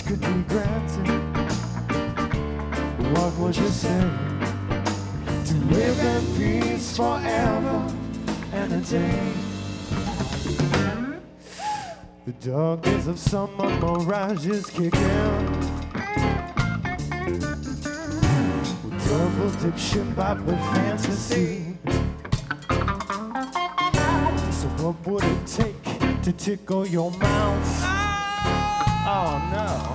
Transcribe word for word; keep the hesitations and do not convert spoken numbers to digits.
could be granted. What would you say? To live in peace forever and a day. The darkness of summer mirages kick in. Double dip ship up with fantasy. So what would it take to tickle your mouth? Oh no.